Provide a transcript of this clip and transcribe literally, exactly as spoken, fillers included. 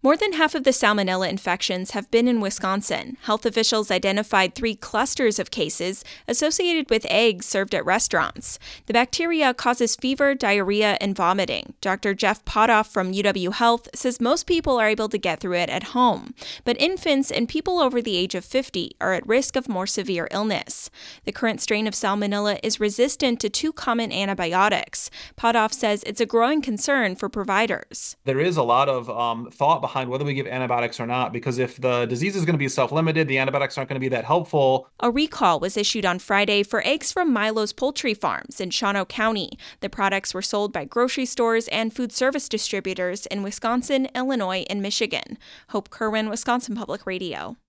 More than half of the salmonella infections have been in Wisconsin. Health officials identified three clusters of cases associated with eggs served at restaurants. The bacteria causes fever, diarrhea, and vomiting. Doctor Jeff Potoff from U W Health says most people are able to get through it at home, but infants and people over the age of fifty are at risk of more severe illness. The current strain of salmonella is resistant to two common antibiotics. Potoff says it's a growing concern for providers. There is a lot of um, thought behind whether we give antibiotics or not, because if the disease is going to be self-limited, the antibiotics aren't going to be that helpful. A recall was issued on Friday for eggs from Milo's Poultry Farms in Shawano County. The products were sold by grocery stores and food service distributors in Wisconsin, Illinois, and Michigan. Hope Kerwin, Wisconsin Public Radio.